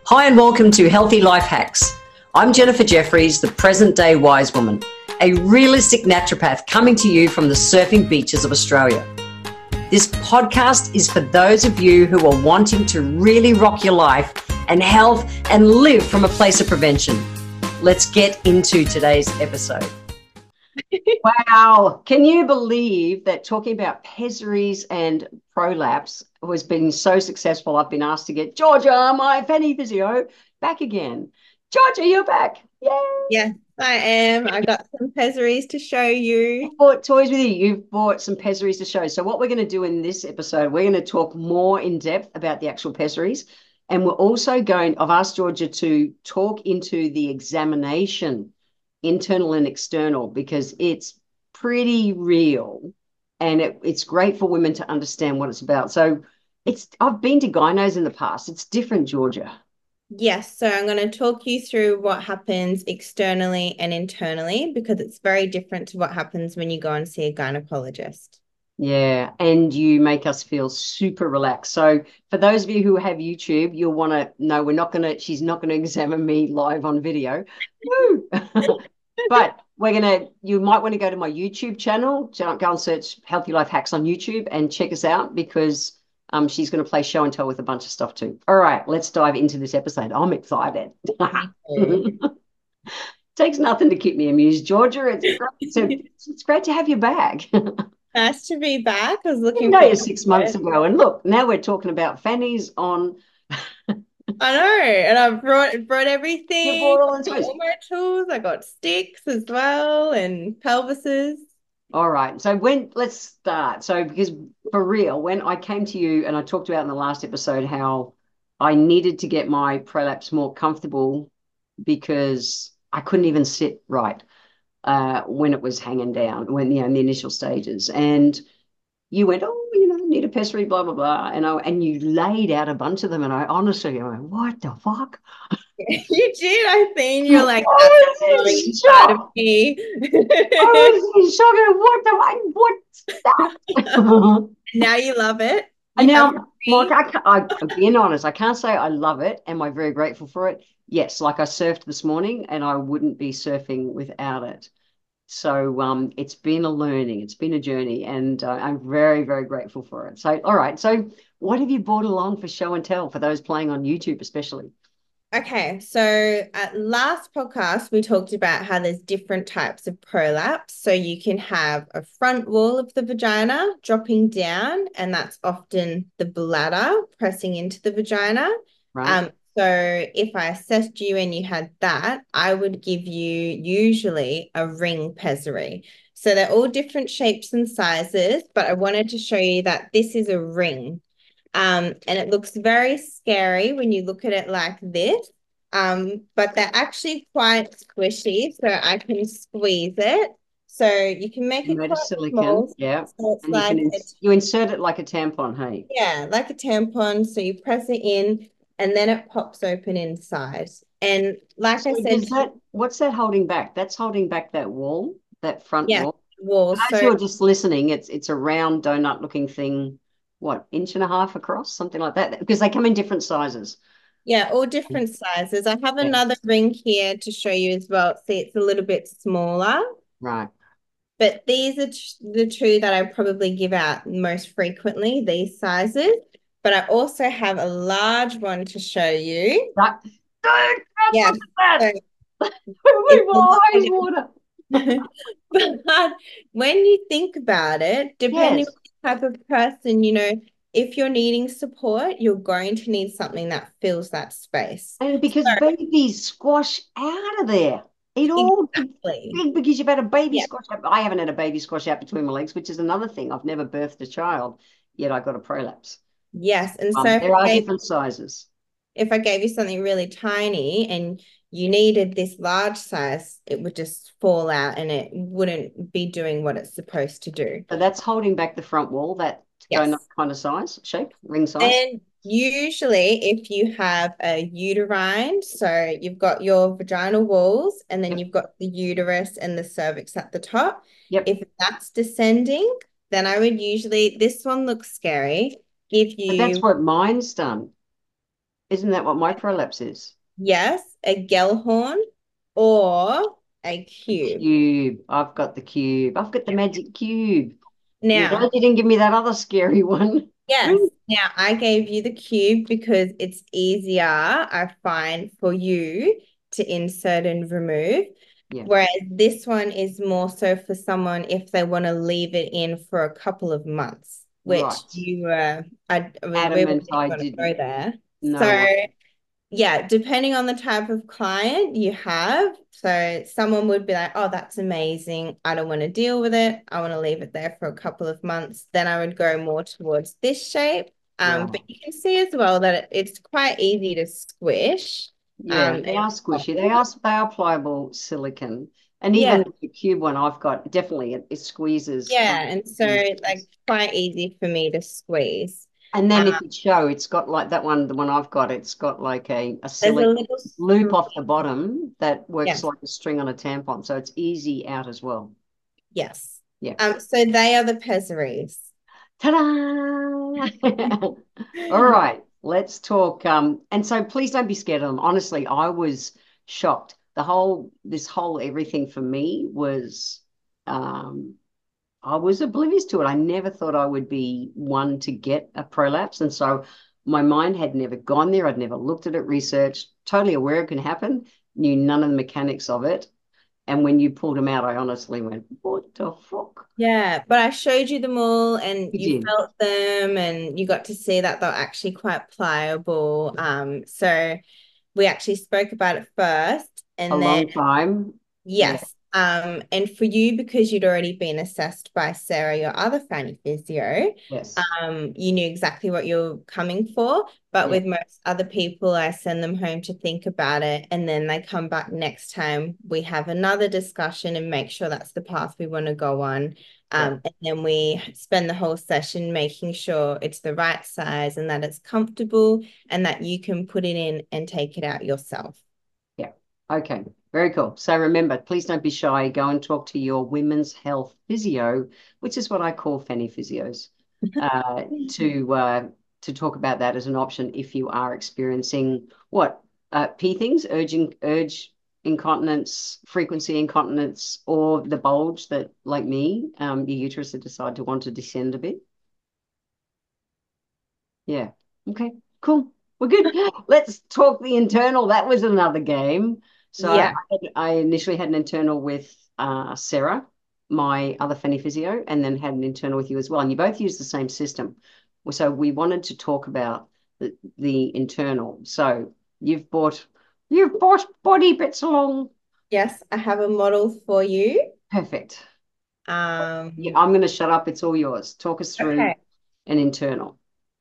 Hi and welcome to Healthy Life Hacks. I'm Jennifer Jeffries, the present day wise woman, a realistic naturopath coming to you from the surfing beaches of Australia. This podcast is for those of you who are wanting to really rock your life and health and live from a place of prevention. Let's get into today's episode. Wow. Can you believe that talking about pessaries and prolapse has been so successful? I've been asked to get Georgia, my Fanny physio, back again. Georgia, you're back. Yay. Yes, I am. I got some pessaries to show you. I bought toys with you. You've bought some pessaries to show. So what we're going to do in this episode, we're going to talk more in depth about the actual pessaries. And we're also I've asked Georgia to talk into the examination, internal and external, because it's pretty real and it's great for women to understand what it's about. So I've been to gynos in the past. It's different, Georgia. Yes, so I'm going to talk you through what happens externally and internally because it's very different to what happens when you go and see a gynecologist. Yeah, and you make us feel super relaxed. So for those of you who have YouTube, you'll want to know she's not going to examine me live on video. Woo! But you might want to go to my YouTube channel, go and search Healthy Life Hacks on YouTube and check us out because she's going to play show and tell with a bunch of stuff too. All right, let's dive into this episode. I'm excited. Takes nothing to keep me amused, Georgia. It's great to have you back. Nice to be back. I was I looking know forward you to 6 months it. ago, and look, now we're talking about fannies on. I know, and I brought You everything. bought all the I got toys. all my tools. I got sticks as well and pelvises. All right. So let's start. So because for real, when I came to you and I talked about in the last episode how I needed to get my prolapse more comfortable because I couldn't even sit right when it was hanging down, when in the initial stages. And you went, oh, need a pessary, blah, blah, blah. And you laid out a bunch of them. And I honestly went, what the fuck? You did, I think. I You're like, that's was growing in inside of shock. me. I was in shock. What's that? Now you love it. And You have now, Mark, free. I'm being honest, I can't say I love it. Am I very grateful for it? Yes, like I surfed this morning and I wouldn't be surfing without it. So it's been a learning, it's been a journey, and I'm very, very grateful for it. So, all right. So what have you brought along for show and tell for those playing on YouTube, especially? Okay, so at last podcast, we talked about how there's different types of prolapse. So you can have a front wall of the vagina dropping down, and that's often the bladder pressing into the vagina. Right. Um, so if I assessed you and you had that, I would give you usually a ring pessary. So they're all different shapes and sizes, but I wanted to show you that this is a ring. And it looks very scary when you look at it like this. But they're actually quite squishy, so I can squeeze it. So you can make it Made of quite silicone, small. yeah. So it's And you like can you insert it like a tampon, hey? like a tampon. So you press it in and then it pops open inside. And like So I said, what's that holding back? That's holding back that wall, that front yeah, wall. wall. For those So who are just listening, it's a round donut looking thing, what, inch and a half across, something like that, because they come in different sizes. yeah, all different sizes. I have Yeah. another ring here to show you as well. See, it's a little bit smaller. Right. But these are the two that I probably give out most frequently, these sizes. But I also have a large one to show you. That, dude, don't Yeah. look at that. So We it's a will lot eyes water. bigger. But when you think about it, depending on Yes. the type of person, if you're needing support, you're going to need something that fills that space. And because So babies squash out of there. It all exactly. big because you've had a baby Yeah. squash out. I haven't had a baby squash out between my legs, which is another thing. I've never birthed a child, yet I got a prolapse. Yes. And so There are different sizes. if I gave you something really tiny and you needed this large size, it would just fall out and it wouldn't be doing what it's supposed to do. So that's holding back the front wall, that donut Yes. kind of size, shape, ring size. Then usually if you have a uterine, so you've got your vaginal walls and then Yep. you've got the uterus and the cervix at the top. Yep. If that's descending, then I would usually, this one looks scary, give But that's you, what mine's done. Isn't that what my prolapse is? Yes, a Gellhorn or a cube. Cube. I've got the cube. I've got the magic cube. I'm Now, glad you didn't give me that other scary one. yes, now I gave you the cube because it's easier, I find, for you to insert and remove. Yeah, Whereas this one is more so for someone if they want to leave it in for a couple of months, which right. we Adamant weren't I going to go didn't. there. No So one. yeah, depending on the type of client you have. So someone would be like, oh, that's amazing. I don't want to deal with it. I want to leave it there for a couple of months. Then I would go more towards this shape. But Right. you can see as well that it's quite easy to squish. Yeah, And they are squishy. They are pliable silicon. And yeah, even the cube one I've got, definitely it squeezes yeah. And so like easy. quite easy for me to squeeze. And Um, then if it show, it's got like that one, the one I've got, it's got like a there's a silicone little loop string. off the bottom that works Yes, like a string on a tampon. So it's easy out as well. yes. Yeah. So they are the pessaries. Ta-da! All right, let's talk. And so please don't be scared of them. Honestly, I was shocked. This whole everything for me was, um, I was oblivious to it. I never thought I would be one to get a prolapse. And so my mind had never gone there. I'd never looked at it, researched, totally aware it can happen, knew none of the mechanics of it. And when you pulled them out, I honestly went, what the fuck? Yeah, but I showed you them all and You you did felt them and you got to see that they're actually quite pliable. So we actually spoke about it first a and then long time. Yeah. yes. And for you, because you'd already been assessed by Sarah, your other fanny physio, Yes. you knew exactly what you're coming for. But Yeah. with most other people, I send them home to think about it, and then they come back next time. We have another discussion and make sure that's the path we want to go on. Yeah. And then we spend the whole session making sure it's the right size and that it's comfortable and that you can put it in and take it out yourself. Yeah. Okay. Very cool. So remember, please don't be shy. Go and talk to your women's health physio, which is what I call fanny physios, uh, to uh, to talk about that as an option if you are experiencing what P things, urge incontinence, frequency incontinence, or the bulge that, like me, your uterus had decided to want to descend a bit. Yeah. Okay, cool. We're good. Let's talk the internal. That was another game. So Yeah. I initially had an internal with Sarah, my other fanny physio, and then had an internal with you as well. And you both use the same system. So we wanted to talk about the internal. So you've brought body bits along. Yes, I have a model for you. Perfect. Yeah, Um, I'm going to shut up. It's all yours. Talk us through okay. an internal.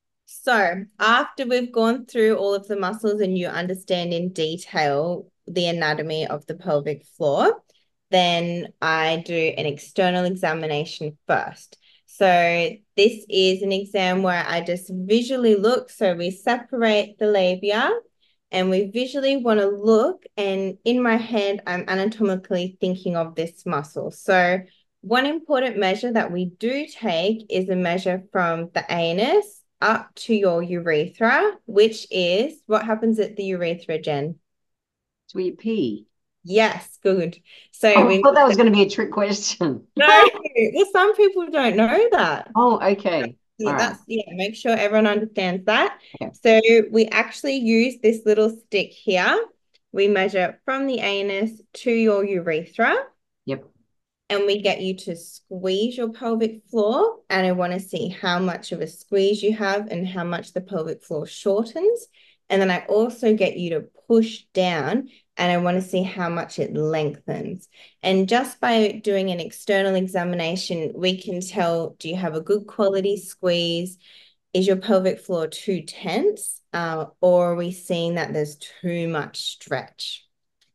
So after we've gone through all of the muscles and you understand in detail the anatomy of the pelvic floor, then I do an external examination first. So this is an exam where I just visually look. So we separate the labia and we visually want to look. And in my head, I'm anatomically thinking of this muscle. So one important measure that we do take is a measure from the anus up to your urethra, which is what happens at the urethra, Jen? It's where you pee. Yes, good. So Oh, I we thought that was going to be a trick question. no, well, some people don't know that. Oh, okay. All Yeah, right. make sure everyone understands that. Okay. So we actually use this little stick here. We measure from the anus to your urethra. Yep. And we get you to squeeze your pelvic floor. And I want to see how much of a squeeze you have and how much the pelvic floor shortens. And then I also get you to push down and I want to see how much it lengthens. And just by doing an external examination, we can tell, do you have a good quality squeeze? Is your pelvic floor too tense? Or are we seeing that there's too much stretch?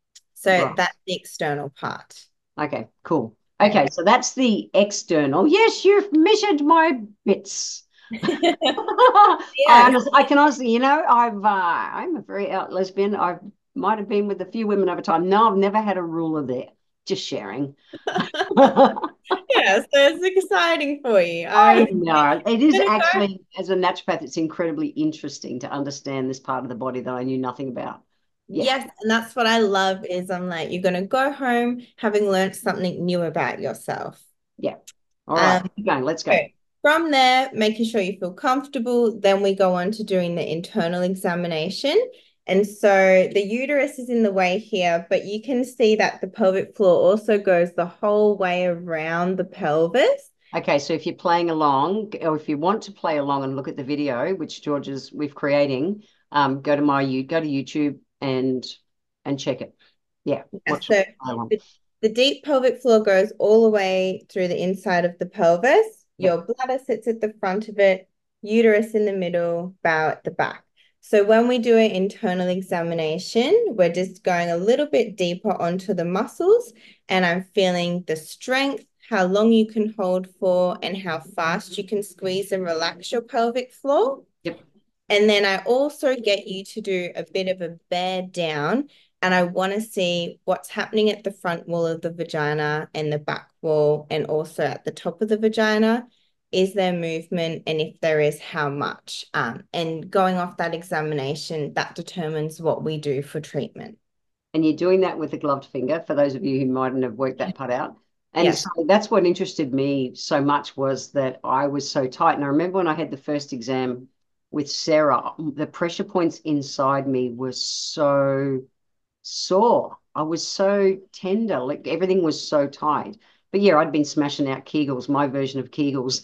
So Right. that's the external part. Okay, cool. Okay. Okay, so that's the external. Yes, you've measured my bits. Yes. I can honestly, I'm a very out lesbian. I might have been with a few women over time. No, I've never had a ruler there. just sharing. Yeah, so it's exciting for you. I I'm know. It is gonna go. actually, as a naturopath, it's incredibly interesting to understand this part of the body that I knew nothing about. Yeah. Yes, and that's what I love is I'm like, you're gonna go home having learned something new about yourself. Yeah. All right. Um, Keep going. Let's so go. from there, making sure you feel comfortable, then we go on to doing the internal examination. And so the uterus is in the way here, but you can see that the pelvic floor also goes the whole way around the pelvis. Okay, so if you're playing along, or if you want to play along and look at the video, which George's we've creating, go to YouTube and check it. Yeah, Yeah, watch it. so Play along. the deep pelvic floor goes all the way through the inside of the pelvis. Yep. Your bladder sits at the front of it, uterus in the middle, bow at the back. So when we do an internal examination, we're just going a little bit deeper onto the muscles, and I'm feeling the strength, how long you can hold for, and how fast you can squeeze and relax your pelvic floor. Yep. And then I also get you to do a bit of a bear down, and I want to see what's happening at the front wall of the vagina and the back wall, and also at the top of the vagina. Is there movement? And if there is, how much? And going off that examination, that determines what we do for treatment. And you're doing that with a gloved finger, for those of you who mightn't have worked that part out. And Yes. so that's what interested me so much, was that I was so tight. And I remember when I had the first exam with Sarah, the pressure points inside me were so sore. I was so tender, like everything was so tight. But yeah, I'd been smashing out Kegels, my version of Kegels,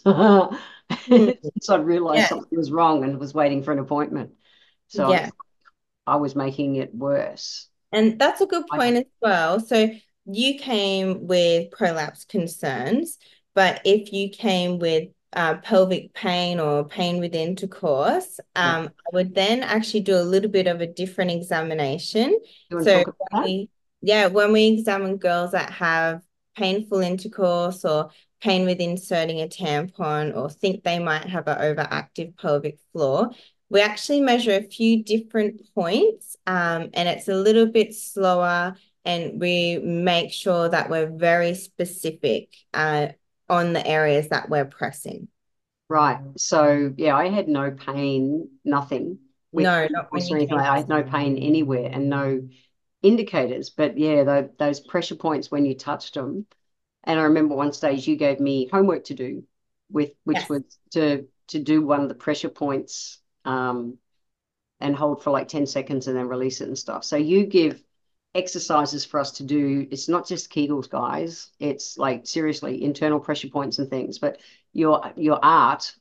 Mm, since I'd realized yeah. something was wrong and was waiting for an appointment. So Yeah. I was making it worse. And that's a good I, point as well. So you came with prolapse concerns, but if you came with pelvic pain or pain with intercourse, yeah. I would then actually do a little bit of a different examination. You want to So talk about that? when we examine girls that have painful intercourse or pain with inserting a tampon or think they might have an overactive pelvic floor, we actually measure a few different points, and it's a little bit slower, and we make sure that we're very specific on the areas that we're pressing. Right. So yeah, I had no pain, nothing with No, not when intercourse or you anything came like that. I to had no pain anywhere and no indicators. But yeah, those pressure points when you touched them. And I remember one stage you gave me homework to do with which yes, was to do one of the pressure points and hold for like 10 seconds and then release it and stuff. So you give exercises for us to do. It's not just Kegels, guys. It's like seriously internal pressure points and things. But your art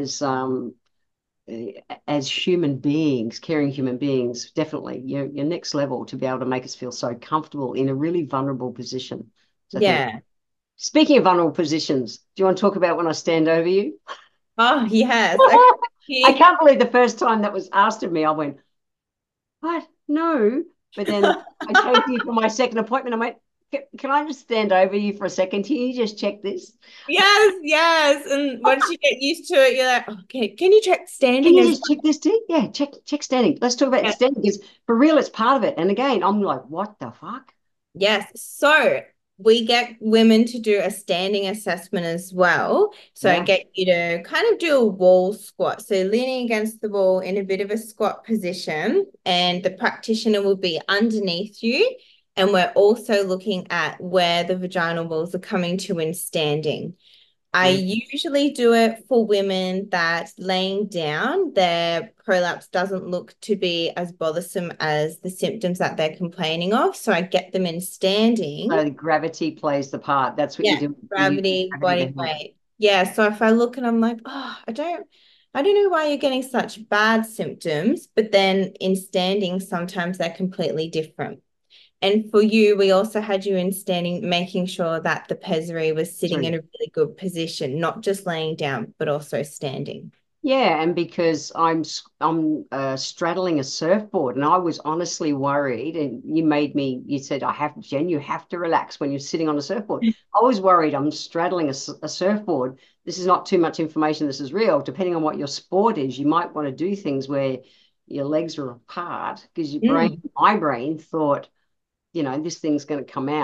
as human beings, caring human beings, definitely your next level to be able to make us feel so comfortable in a really vulnerable position. So thank you. yeah. Speaking of vulnerable positions, do you want to talk about when I stand over you? Oh, yes. I Okay. can't believe the first time that was asked of me, I went, what? No. But then I came to you for my second appointment. I went, can I just stand over you for a second? Can you just check this? Yes, yes. And once you get used to it, you're like, okay, can you check Can standing you as just check this too? Yeah, check standing. Let's talk about well? standing because for real, it's part of it. And again, I'm like, what the fuck? Yes. So we get women to do a standing assessment as well. So I Yeah. get you to kind of do a wall squat. So leaning against the wall in a bit of a squat position, and the practitioner will be underneath you. And we're also looking at where the vaginal walls are coming to in standing. I Mm. usually do it for women that laying down, their prolapse doesn't look to be as bothersome as the symptoms that they're complaining of. So I get them in standing. So gravity plays the part. That's what you Yeah, do. You use the gravity, gravity to body help. weight. Yeah, so if I look and I'm like, oh, I don't know why you're getting such bad symptoms, but then in standing, sometimes they're completely different. And for you, we also had you in standing, making sure that the pessary was sitting Sorry. in a really good position, not just laying down, but also standing. Yeah, and because I'm straddling a surfboard, and I was honestly worried. And you made me. You said I have Jen. You have to relax when you're sitting on a surfboard. I was worried. I'm straddling a surfboard. This is not too much information. This is real. Depending on what your sport is, you might want to do things where your legs are apart because Mm. my brain thought, this thing's going to come out.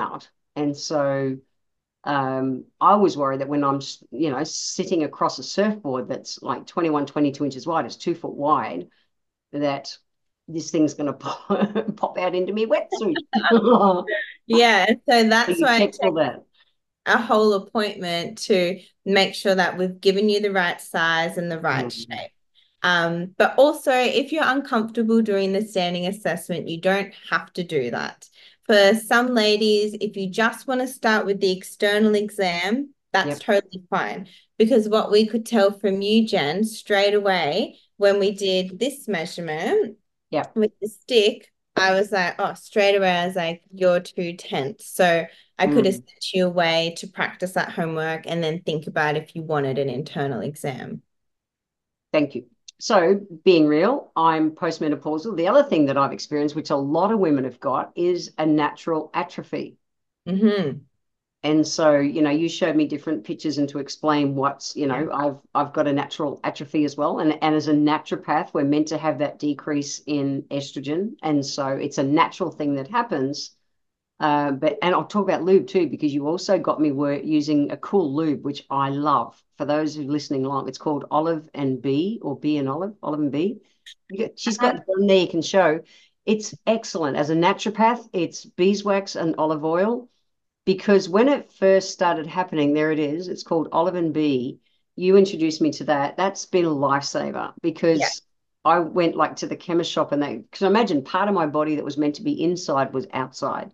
And so I was worried that when I'm, sitting across a surfboard that's like 21, 22 inches wide, it's 2 foot wide, that this thing's going to pop out into me wetsuit. Yeah, so So that's you why it checked all takes that. a whole appointment to make sure that we've given you the right size and the right Mm. shape. But also, if you're uncomfortable doing the standing assessment, you don't have to do that. For some ladies, if you just want to start with the external exam, that's Yep. totally fine. Because what we could tell from you, Jen, straight away when we did this measurement Yep. with the stick, I was like, oh, straight away, I was like, you're too tense. So I could have Mm. sent you away to practice that homework and then think about if you wanted an internal exam. Thank you. So, being real, I'm postmenopausal. The other thing that I've experienced, which a lot of women have got, is a natural atrophy. Mm-hmm. And so, you showed me different pictures and to explain what's, Yeah. I've got a natural atrophy as well. And as a naturopath, we're meant to have that decrease in estrogen. And so it's a natural thing that happens. And I'll talk about lube too, because you also got me using a cool lube, which I love. For those who are listening along, it's called Olive and Bee, or Bee and Olive, Olive and Bee. She's got one there you can show. It's excellent. As a naturopath, it's beeswax and olive oil, because when it first started happening, there it is. It's called Olive and Bee. You introduced me to that. That's been a lifesaver, Yeah. because I went like to the chemist shop, and because imagine part of my body that was meant to be inside was outside.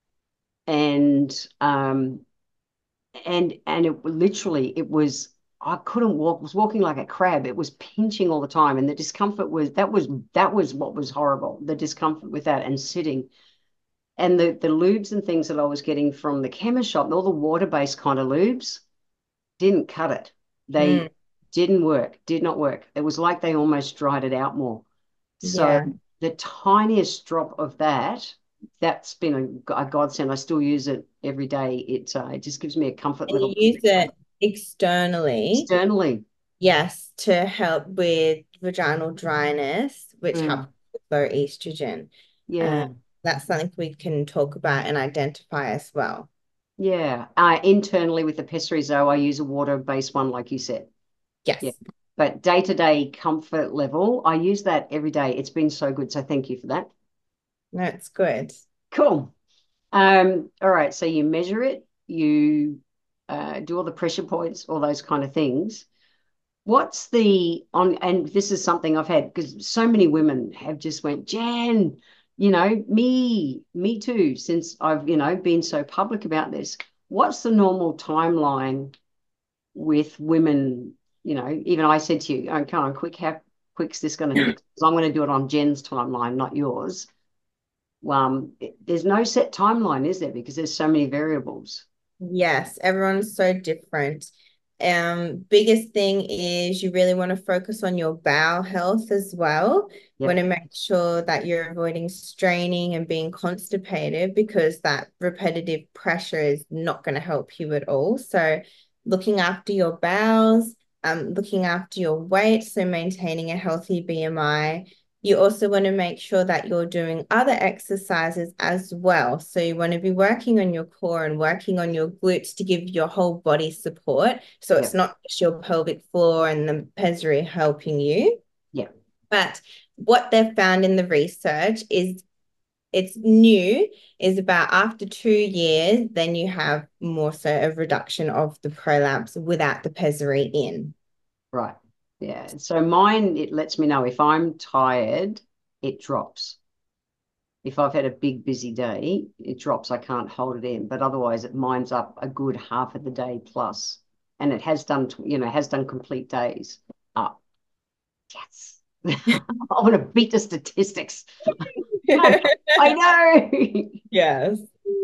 And it literally, it was, I couldn't walk, was walking like a crab. It was pinching all the time, and the discomfort was what was horrible, the discomfort with that and sitting. And the lubes and things that I was getting from the chemist shop, all the water-based kind of lubes, didn't cut it. Mm, They did not work. It was like they almost dried it out more. So yeah. the tiniest drop of that's been a godsend. I still use it every day. It just gives me a comfort And you level use it externally, externally. yes, to help with vaginal dryness, which helps Mm, with low estrogen. Uh, yeah, that's something we can talk about and identify as well. yeah. Internally with the Pessary I use a water-based one, like you said. Yeah. Yes, But day-to-day comfort level, I use that every day. It's been so good. So thank you for that. that's good. Cool. All right. So you measure it, you do all the pressure points, all those kind of things. What's the on? And this is something I've had, because so many women have just went, Jan, me too, since I've, been so public about this. What's the normal timeline with women? Even I said to you, oh, come on, quick, how quick's this going to hit? Because I'm going to do it on Jen's timeline, not yours. There's no set timeline, is there? Because there's so many variables. Yes, everyone's so different. Biggest thing is you really want to focus on your bowel health as well. You want Yep. to make sure that you're avoiding straining and being constipated, because that repetitive pressure is not going to help you at all. So looking after your bowels, looking after your weight, so maintaining a healthy BMI. You also want to make sure that you're doing other exercises as well. So you want to be working on your core and working on your glutes to give your whole body support. So it's Yep. not just your pelvic floor and the pessary helping you. Yep. But what they've found in the research is it's new, is about after 2 years, then you have more so a reduction of the prolapse without the pessary in. Right. Yeah. So mine, it lets me know if I'm tired, it drops. If I've had a big busy day, it drops. I can't hold it in. But otherwise, it minds up a good half of the day plus. And it has done, has done complete days up. Yes. I want to beat the statistics. I know. Yes.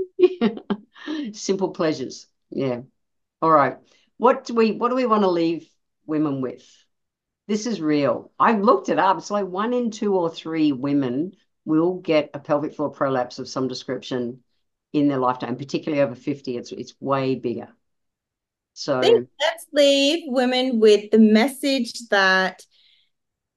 Simple pleasures. Yeah. All right. What do we want to leave women with? This is real. I looked it up. It's like 1 in 2 or 3 women will get a pelvic floor prolapse of some description in their lifetime, particularly over 50. It's way bigger. Think So let's leave women with the message that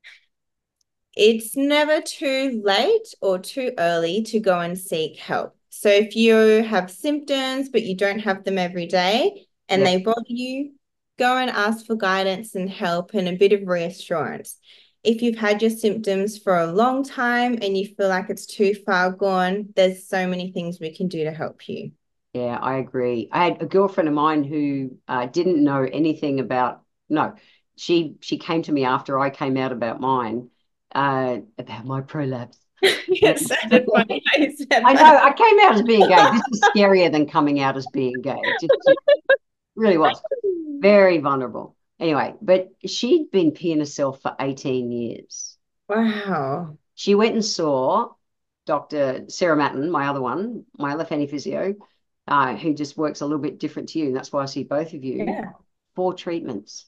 it's never too late or too early to go and seek help. So if you have symptoms, but you don't have them every day and Yep. they bother you, go and ask for guidance and help and a bit of reassurance. If you've had your symptoms for a long time and you feel like it's too far gone, there's so many things we can do to help you. Yeah, I agree. I had a girlfriend of mine who didn't know anything about, no, she came to me after I came out about my prolapse. It sounded funny how you said I know, that. I came out as being gay. This is scarier than coming out as being gay. It really was. Very vulnerable. Anyway, but she'd been peeing herself for 18 years. Wow. She went and saw Dr. Sarah Matten, my other one, my other fanny physio, who just works a little bit different to you. And that's why I see both of you. Yeah. 4 treatments.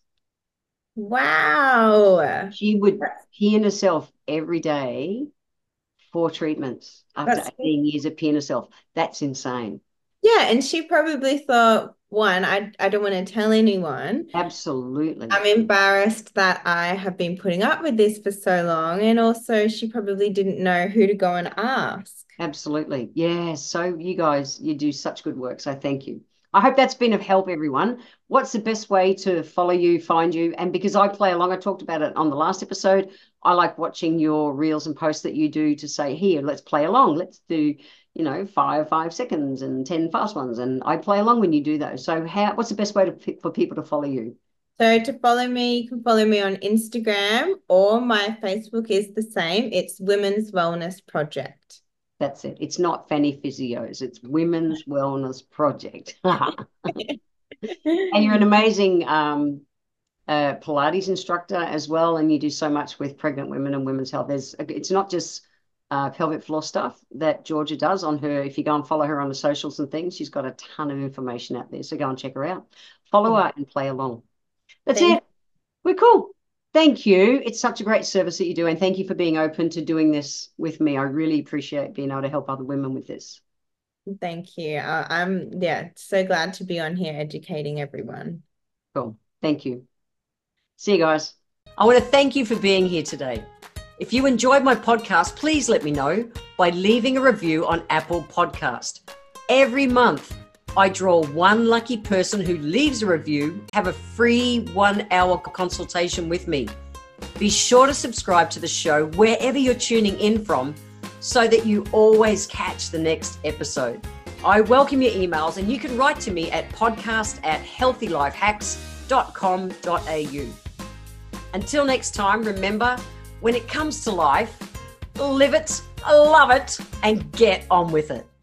Wow. She would pee in herself every day, 4 treatments after That's 18 years of peeing herself. That's insane. Yeah, and she probably thought, one, I don't want to tell anyone. Absolutely. I'm embarrassed that I have been putting up with this for so long. And also, she probably didn't know who to go and ask. Absolutely. Yeah. So you guys, you do such good work. So thank you. I hope that's been of help, everyone. What's the best way to follow you, find you? And because I play along, I talked about it on the last episode. I like watching your reels and posts that you do to say, here, let's play along. Let's do, 5 seconds and 10 fast ones. And I play along when you do those. So what's the best way for people to follow you? So to follow me, you can follow me on Instagram or my Facebook is the same. It's Women's Wellness Project. That's it. It's not Fanny Physios. It's Women's Wellness Project. And you're an amazing Pilates instructor as well, and you do so much with pregnant women and women's health. It's not just pelvic floor stuff that Georgia does on her. If you go and follow her on the socials and things, she's got a ton of information out there. So go and check her out. Follow her and play along. That's Thank it. We're cool. Thank you. It's such a great service that you do, and thank you for being open to doing this with me. I really appreciate being able to help other women with this. Thank you. I'm so glad to be on here educating everyone. Cool. Thank you. See you guys. I want to thank you for being here today. If you enjoyed my podcast, please let me know by leaving a review on Apple Podcast. Every month, I draw one lucky person who leaves a review, have a free 1-hour consultation with me. Be sure to subscribe to the show wherever you're tuning in from so that you always catch the next episode. I welcome your emails and you can write to me at podcast@healthylifehacks.com.au. Until next time, remember, when it comes to life, live it, love it, and get on with it.